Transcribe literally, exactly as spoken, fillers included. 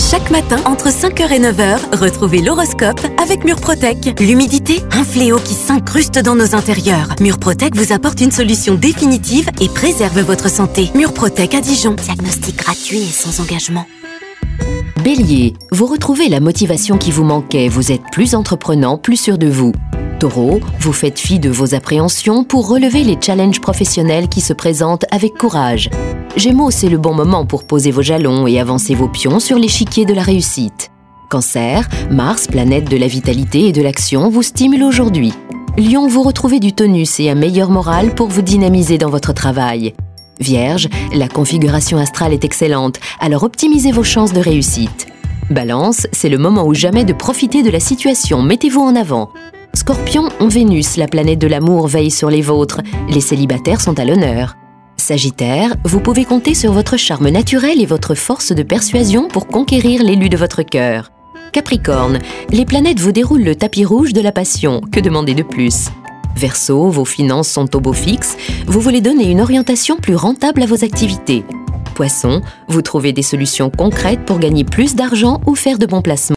Chaque matin, entre cinq heures et neuf heures, retrouvez l'horoscope avec Murprotec. L'humidité, un fléau qui s'incruste dans nos intérieurs. Murprotec vous apporte une solution définitive et préserve votre santé. Murprotec à Dijon. Diagnostic gratuit et sans engagement. Bélier, vous retrouvez la motivation qui vous manquait, vous êtes plus entreprenant, plus sûr de vous. Taureau, vous faites fi de vos appréhensions pour relever les challenges professionnels qui se présentent avec courage. Gémeaux, c'est le bon moment pour poser vos jalons et avancer vos pions sur l'échiquier de la réussite. Cancer, Mars, planète de la vitalité et de l'action, vous stimule aujourd'hui. Lion, vous retrouvez du tonus et un meilleur moral pour vous dynamiser dans votre travail. Vierge, la configuration astrale est excellente, alors optimisez vos chances de réussite. Balance, c'est le moment ou jamais de profiter de la situation, mettez-vous en avant. Scorpion, Vénus, la planète de l'amour, veille sur les vôtres, les célibataires sont à l'honneur. Sagittaire, vous pouvez compter sur votre charme naturel et votre force de persuasion pour conquérir l'élu de votre cœur. Capricorne, les planètes vous déroulent le tapis rouge de la passion, que demander de plus? Verseau, vos finances sont au beau fixe, vous voulez donner une orientation plus rentable à vos activités. Poisson, vous trouvez des solutions concrètes pour gagner plus d'argent ou faire de bons placements.